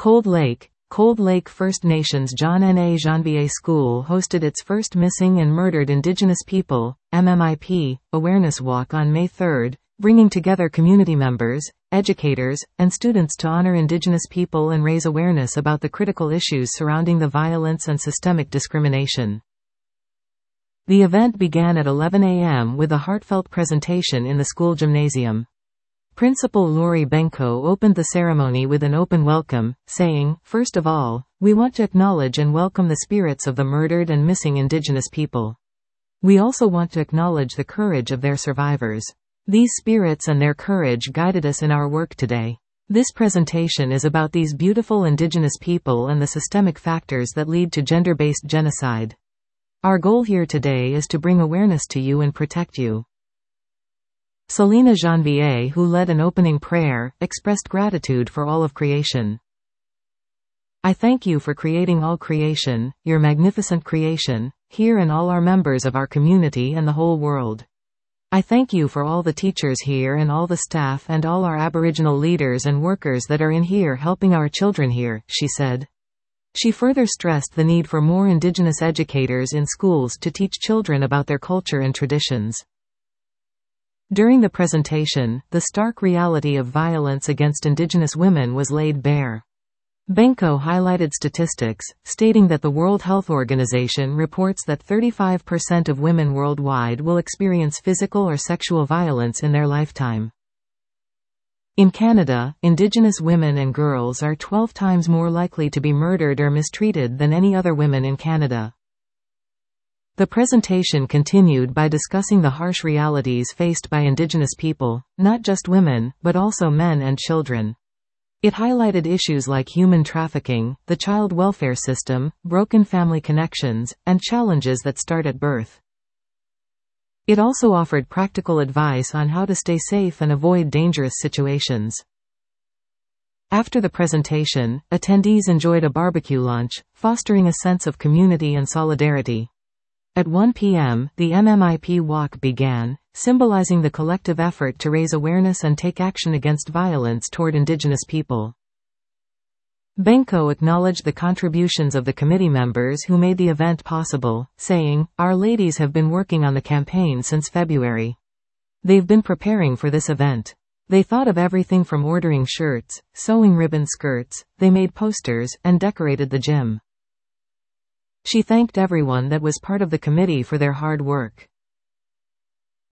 Cold Lake First Nations John N. A. Janvier School hosted its first Missing and Murdered Indigenous People, MMIP, Awareness Walk on May 3, bringing together community members, educators, and students to honor Indigenous people and raise awareness about the critical issues surrounding the violence and systemic discrimination. The event began at 11 a.m. with a heartfelt presentation in the school gymnasium. Principal Lori Benko opened the ceremony with an open welcome, saying, "First of all, we want to acknowledge and welcome the spirits of the murdered and missing Indigenous people. We also want to acknowledge the courage of their survivors. These spirits and their courage guided us in our work today. This presentation is about these beautiful Indigenous people and the systemic factors that lead to gender-based genocide. Our goal here today is to bring awareness to you and protect you." Selena Janvier, who led an opening prayer, expressed gratitude for all of creation. "I thank you for creating all creation, your magnificent creation, here and all our members of our community and the whole world. I thank you for all the teachers here and all the staff and all our Aboriginal leaders and workers that are in here helping our children here," she said. She further stressed the need for more Indigenous educators in schools to teach children about their culture and traditions. During the presentation, the stark reality of violence against Indigenous women was laid bare. Benko highlighted statistics, stating that the World Health Organization reports that 35% of women worldwide will experience physical or sexual violence in their lifetime. In Canada, Indigenous women and girls are 12 times more likely to be murdered or mistreated than any other women in Canada. The presentation continued by discussing the harsh realities faced by Indigenous people, not just women, but also men and children. It highlighted issues like human trafficking, the child welfare system, broken family connections, and challenges that start at birth. It also offered practical advice on how to stay safe and avoid dangerous situations. After the presentation, attendees enjoyed a barbecue lunch, fostering a sense of community and solidarity. At 1 p.m., the MMIP walk began, symbolizing the collective effort to raise awareness and take action against violence toward Indigenous people. Benko acknowledged the contributions of the committee members who made the event possible, saying, "Our ladies have been working on the campaign since February. They've been preparing for this event. They thought of everything from ordering shirts, sewing ribbon skirts, they made posters, and decorated the gym." She thanked everyone that was part of the committee for their hard work.